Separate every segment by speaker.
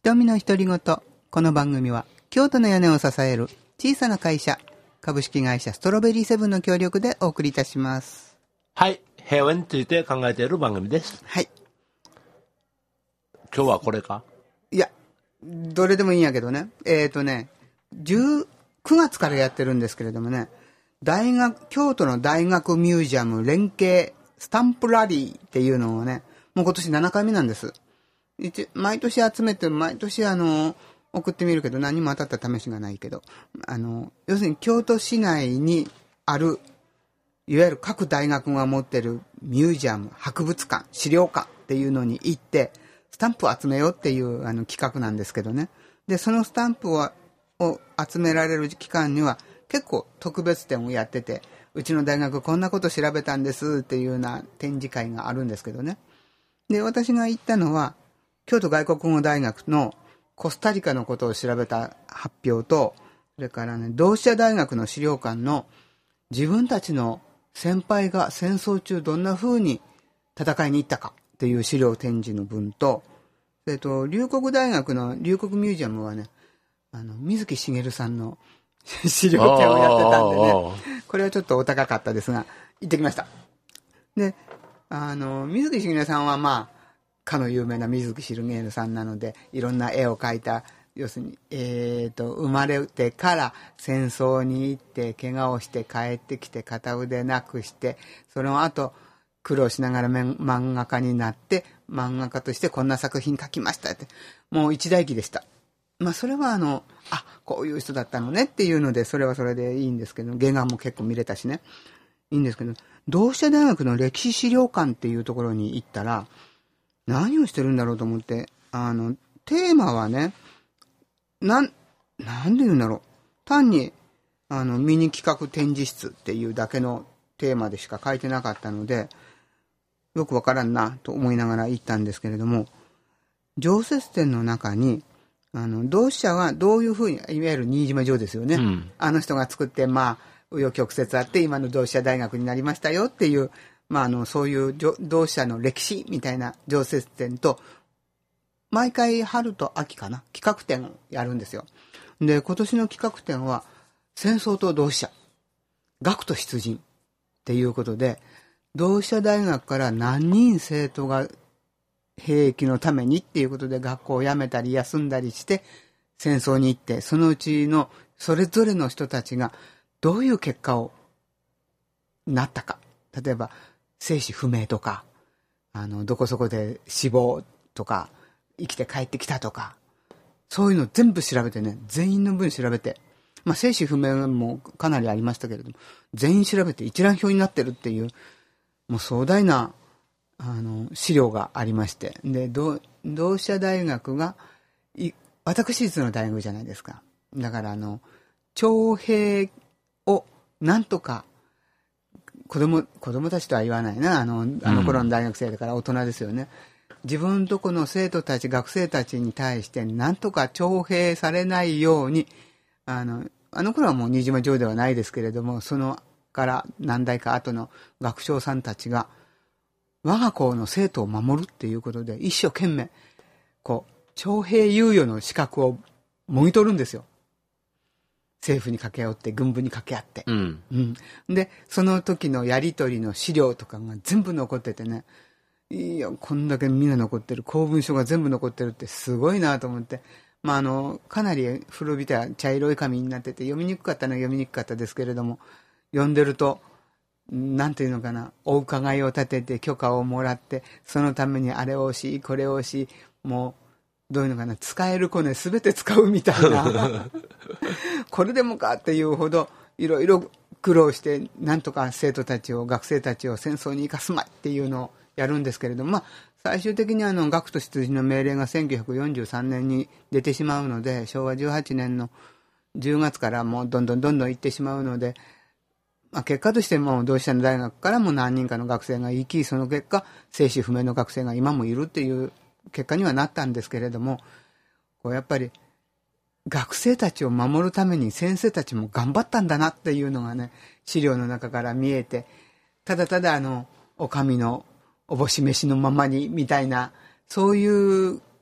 Speaker 1: 瞳の独り言。この番組は京都の屋根を支える小さな会社株式会社ストロベリーセブンの協力でお送りいたします。
Speaker 2: はい、平和について考えている番組です。
Speaker 1: はい。
Speaker 2: 今日はこれか？
Speaker 1: いや、どれでもいいんやけどね。9月からやってるんですけれどもね、京都の大学ミュージアム連携スタンプラリーっていうのをね、もう今年7回目なんです。毎年集めて、毎年送ってみるけど何も当たった試しがないけど、要するに京都市内にあるいわゆる各大学が持ってるミュージアム、博物館、資料館っていうのに行ってスタンプを集めようっていう企画なんですけどね。でそのスタンプを集められる期間には結構特別展をやってて、うちの大学こんなこと調べたんですっていうような展示会があるんですけどね。で私が行ったのは京都外国語大学のコスタリカのことを調べた発表と、それからね、同志社大学の資料館の自分たちの先輩が戦争中どんな風に戦いに行ったかっていう資料展示の分と、龍谷大学の龍谷ミュージアムはね、水木しげるさんの資料展をやってたんでね、これはちょっとお高かったですが行ってきました。で水木しげるさんはまあかの有名な水木しげるさんなので、いろんな絵を描いた、要するに、生まれてから戦争に行って怪我をして帰ってきて片腕なくして、その後苦労しながら漫画家になって漫画家としてこんな作品描きましたって、もう一大記でした。まあそれはこういう人だったのねっていうので、それはそれでいいんですけど、原画も結構見れたしね、いいんですけど、同志社大学の歴史資料館っていうところに行ったら何をしてるんだろうと思って、テーマはね、なんで言うんだろう、単にミニ企画展示室っていうだけのテーマでしか書いてなかったので、よくわからんなと思いながら行ったんですけれども、常設展の中に同志社はどういうふうに、いわゆる新島城ですよね、あの人が作って、紆余曲折あって今の同志社大学になりましたよっていう、そういう同志社の歴史みたいな常設展と、毎回春と秋かな、企画展をやるんですよ。で今年の企画展は戦争と同志社、学と出陣っていうことで、同志社大学から何人生徒が兵役のためにっていうことで学校を辞めたり休んだりして戦争に行って、そのうちのそれぞれの人たちがどういう結果をなったか、例えば生死不明とか、どこそこで死亡とか生きて帰ってきたとか、そういうの全部調べてね、全員の分調べて、生死不明もかなりありましたけれども、全員調べて一覧表になってるっていう、もう壮大な資料がありまして、で同志社大学が私立の大学じゃないですか。だから徴兵をなんとか子供たちとは言わないな、あの頃の大学生だから大人ですよね。自分とこの生徒たち、学生たちに対してなんとか徴兵されないように、あの頃はもう新島城ではないですけれども、そのから何代か後の学長さんたちが我が校の生徒を守るっていうことで一生懸命徴兵猶予の資格をもぎ取るんですよ。政府に掛け合って軍部に掛け合って、でその時のやり取りの資料とかが全部残っててね、いやこんだけみんな残ってる、公文書が全部残ってるってすごいなと思って、かなり古びた茶色い紙になってて読みにくかったのは読みにくかったですけれども、読んでるとなんていうのかな、お伺いを立てて許可をもらって、そのためにあれをしこれをし、もうどういうのかな、使えるコネ全て使うみたいなこれでもかっていうほどいろいろ苦労してなんとか生徒たちを、学生たちを戦争に生かすまいっていうのをやるんですけれども、最終的に学徒出陣の命令が1943年に出てしまうので、昭和18年の10月からもうどんどん行ってしまうので、結果としても同志社の大学からも何人かの学生が行き、その結果生死不明の学生が今もいるっていう結果にはなったんですけれども、やっぱり学生たちを守るために先生たちも頑張ったんだなっていうのがね、資料の中から見えて、ただお上のおぼし飯のままにみたいな、そういう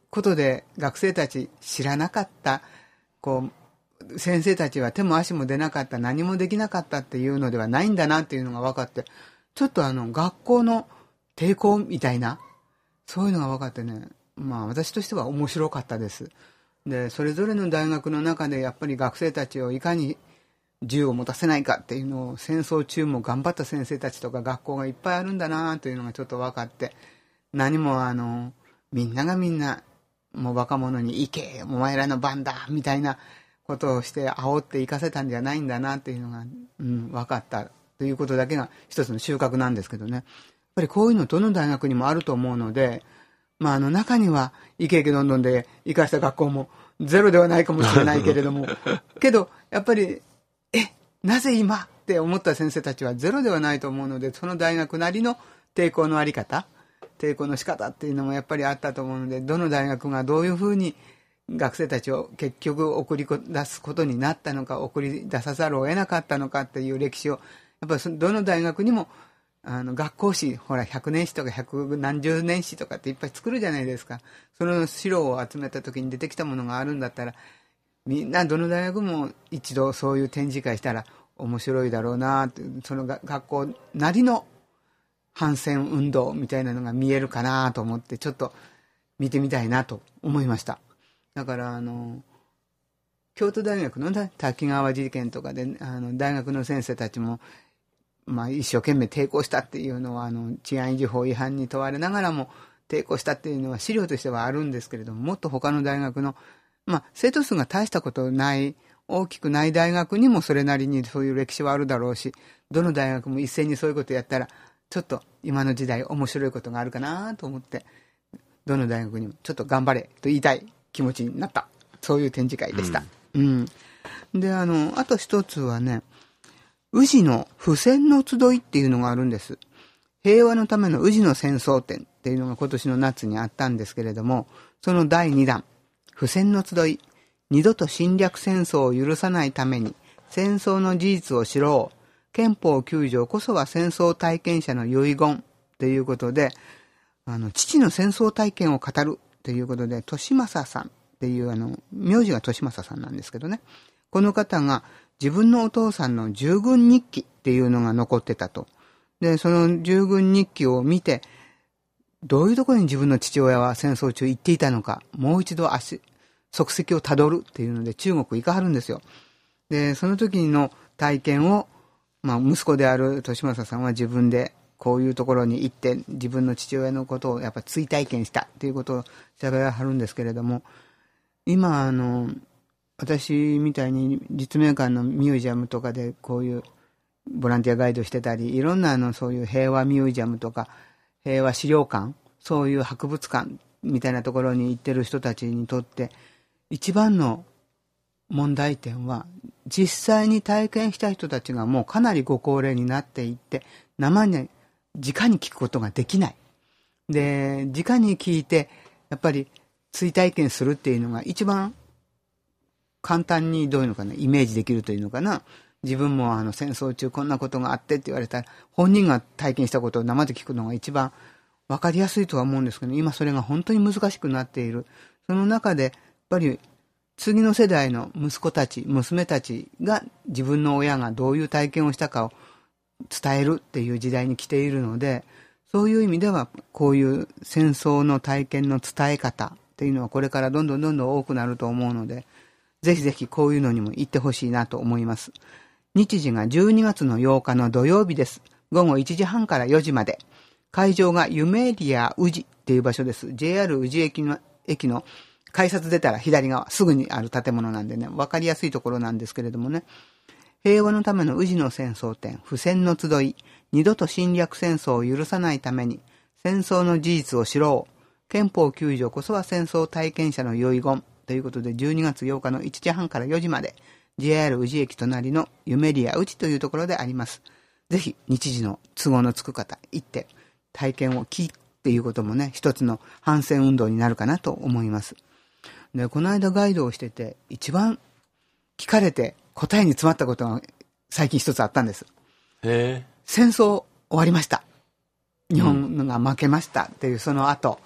Speaker 1: ことで学生たち知らなかった、先生たちは手も足も出なかった、何もできなかったっていうのではないんだなっていうのが分かって、ちょっと学校の抵抗みたいな、そういうのが分かってね、私としては面白かったです。で、それぞれの大学の中でやっぱり学生たちをいかに銃を持たせないかっていうのを、戦争中も頑張った先生たちとか学校がいっぱいあるんだなというのがちょっと分かって、何もみんながみんなもう若者に行け、お前らの番だみたいなことをして煽って行かせたんじゃないんだなっていうのが、分かったということだけが一つの収穫なんですけどね。やっぱりこういうのどの大学にもあると思うので、中にはイケイケどんどんで生かした学校もゼロではないかもしれないけれどもけどやっぱりなぜ今って思った先生たちはゼロではないと思うので、その大学なりの抵抗のあり方、抵抗の仕方っていうのもやっぱりあったと思うので、どの大学がどういうふうに学生たちを結局送り出すことになったのか、送り出さざるを得なかったのかっていう歴史を、やっぱりどの大学にも学校史、ほら100年史とか100何十年史とかっていっぱい作るじゃないですか。その資料を集めた時に出てきたものがあるんだったら、みんなどの大学も一度そういう展示会したら面白いだろうなって、その学校なりの反戦運動みたいなのが見えるかなと思って、ちょっと見てみたいなと思いました。だから京都大学の滝川事件とかで大学の先生たちも一生懸命抵抗したっていうのは治安維持法違反に問われながらも抵抗したっていうのは資料としてはあるんですけれども、もっと他の大学の、生徒数が大したことない大きくない大学にもそれなりにそういう歴史はあるだろうし、どの大学も一斉にそういうことやったらちょっと今の時代面白いことがあるかなと思って、どの大学にもちょっと頑張れと言いたい気持ちになった、そういう展示会でした。であと一つはね、宇治の付箋の集いっていうのがあるんです。平和のための宇治の戦争展っていうのが今年の夏にあったんですけれども、その第2弾、付箋の集い、二度と侵略戦争を許さないために戦争の事実を知ろう、憲法9条こそは戦争体験者の遺言ということで、父の戦争体験を語るということで、利正さんっていう名字が利正さんなんですけどね、この方が自分のお父さんの従軍日記っていうのが残ってたと。で、その従軍日記を見て、どういうところに自分の父親は戦争中行っていたのか、もう一度足跡をたどるっていうので中国行かはるんですよ。で、その時の体験を、息子である利正さんは自分でこういうところに行って自分の父親のことをやっぱ追体験したっていうことを喋らはるんですけれども、今私みたいに立命館のミュージアムとかでこういうボランティアガイドしてたり、いろんなそういう平和ミュージアムとか平和資料館、そういう博物館みたいなところに行ってる人たちにとって一番の問題点は、実際に体験した人たちがもうかなりご高齢になっていって直に聞くことができない。で、直に聞いてやっぱり追体験するっていうのが一番簡単にどういうのかな、イメージできるというのかな。自分も戦争中こんなことがあってって言われたら、本人が体験したことを生で聞くのが一番分かりやすいとは思うんですけど、今それが本当に難しくなっている。その中でやっぱり次の世代の息子たち娘たちが自分の親がどういう体験をしたかを伝えるっていう時代に来ているので、そういう意味ではこういう戦争の体験の伝え方っていうのはこれからどんどん多くなると思うので、ぜひぜひこういうのにも行ってほしいなと思います。日時が12月の8日の土曜日です。午後1時半から4時まで。会場がユメリア宇治っていう場所です。JR 宇治駅の改札出たら左側すぐにある建物なんでね、分かりやすいところなんですけれどもね、平和のための宇治の戦争展、付箋の集い、二度と侵略戦争を許さないために戦争の事実を知ろう、憲法9条こそは戦争体験者の遺言ということで、12月8日の1時半から4時まで JR 宇治駅隣のユメリア宇治というところであります。ぜひ日時の都合のつく方行って体験を聞くっていうこともね、一つの反戦運動になるかなと思います。で、この間ガイドをしてて一番聞かれて答えに詰まったことが最近一つあったんです。戦争終わりました、日本が負けましたっていうその後、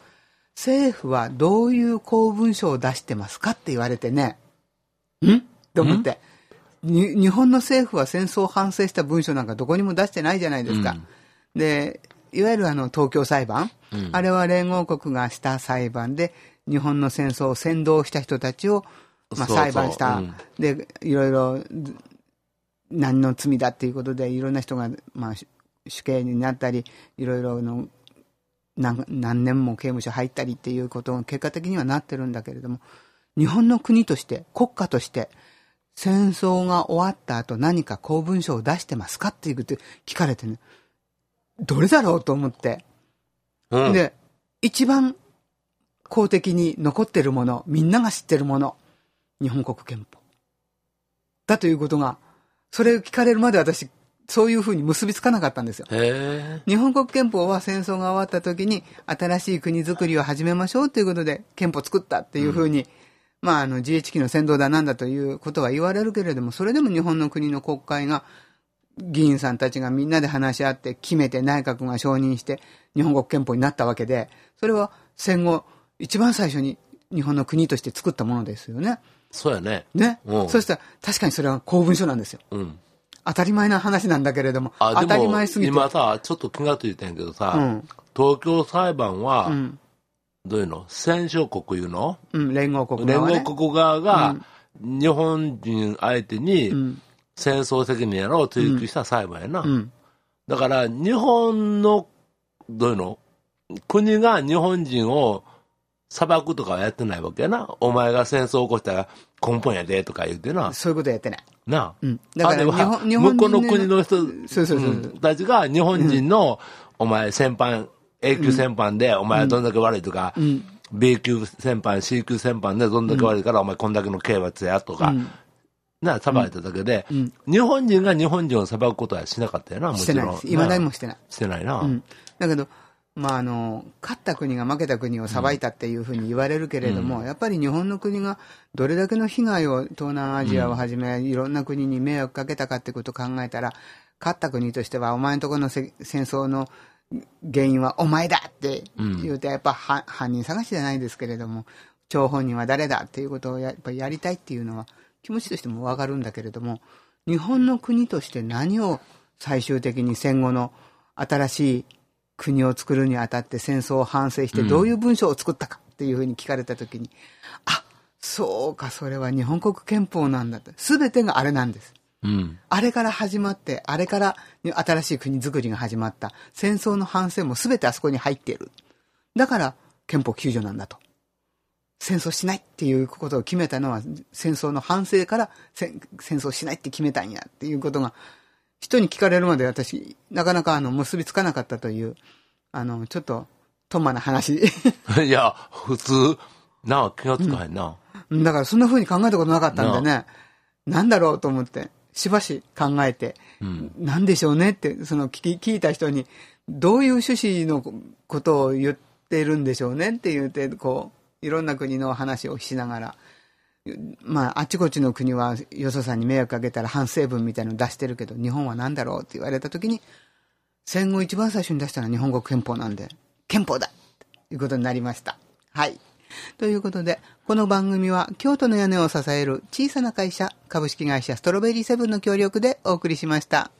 Speaker 1: 政府はどういう公文書を出してますかって言われてね、と思って。日本の政府は戦争を反省した文書なんかどこにも出してないじゃないですか。で、いわゆる東京裁判、あれは連合国がした裁判で、日本の戦争を扇動した人たちを、裁判した。で、いろいろ、何の罪だっていうことで、いろんな人が、死刑になったり、いろいろの、何年も刑務所入ったりっていうことが結果的にはなってるんだけれども、日本の国として、国家として、戦争が終わった後何か公文書を出してますかっていうこと聞かれてね、どれだろうと思って。で、一番公的に残ってるもの、みんなが知ってるもの、日本国憲法。だということが、それを聞かれるまで私、そういうふうに結びつかなかったんですよ。日本国憲法は戦争が終わった時に新しい国づくりを始めましょうということで憲法作ったっていうふうに、GHQ の扇動だなんだということは言われるけれども、それでも日本の国の国会が、議員さんたちがみんなで話し合って決めて内閣が承認して日本国憲法になったわけで、それは戦後一番最初に日本の国として作ったものですよね。
Speaker 2: そうやね。
Speaker 1: ね。そしたら確かにそれは公文書なんですよ。当たり前な話なんだけれども、当たり前すぎて。
Speaker 2: 今さ、ちょっと気がついてんけどさ、東京裁判は、どういうの？戦勝国いうの？
Speaker 1: 連合国側、
Speaker 2: ね。連合国側が、日本人相手に、戦争責任やろを追及した裁判やな。だから、日本の、どういうの？国が日本人を裁くとかはやってないわけやな。お前が戦争を起こしたら根本やでとか言ってな。
Speaker 1: そういうことやってない。
Speaker 2: なあ。
Speaker 1: だから
Speaker 2: 日本向こうの国の人たちが日本人の、お前戦犯、A 級戦犯でお前どんだけ悪いとか、B 級戦犯、C 級戦犯でどんだけ悪いからお前こんだけの刑罰やとか、裁いただけで、日本人が日本人を裁くことはしなかったよな、もちろん。してないです。
Speaker 1: 未だにもしてない。
Speaker 2: してないな。
Speaker 1: だけど、勝った国が負けた国を裁いたっていうふうに言われるけれども、やっぱり日本の国がどれだけの被害を東南アジアをはじめ、いろんな国に迷惑かけたかってことを考えたら、勝った国としてはお前のところの戦争の原因はお前だって言うと、やっぱ犯人探しじゃないですけれども、張本人は誰だっていうことをやっぱりやりたいっていうのは気持ちとしてもわかるんだけれども、日本の国として何を最終的に戦後の新しい国を作るにあたって戦争を反省してどういう文章を作ったかっていうふうに聞かれたときに、そうか、それは日本国憲法なんだって。すべてがあれなんです。あれから始まって、あれから新しい国づくりが始まった。戦争の反省もすべてあそこに入っている。だから憲法9条なんだと。戦争しないっていうことを決めたのは戦争の反省から戦争しないって決めたんやっていうことが人に聞かれるまで私なかなか結びつかなかったというちょっとトンマな話
Speaker 2: いや普通気がつかへんな、
Speaker 1: だからそんな風に考えたことなかったんでね、なんだろうと思ってしばし考えて、なんでしょうねって聞いた人にどういう趣旨のことを言ってるんでしょうねって言っていろんな国の話をしながら、あっちこっちの国はよそさんに迷惑かけたら反省文みたいなの出してるけど、日本は何だろうって言われたときに、戦後一番最初に出したのは日本国憲法なんで、憲法だということになりました。はい。ということで、この番組は京都の屋根を支える小さな会社、株式会社ストロベリーセブンの協力でお送りしました。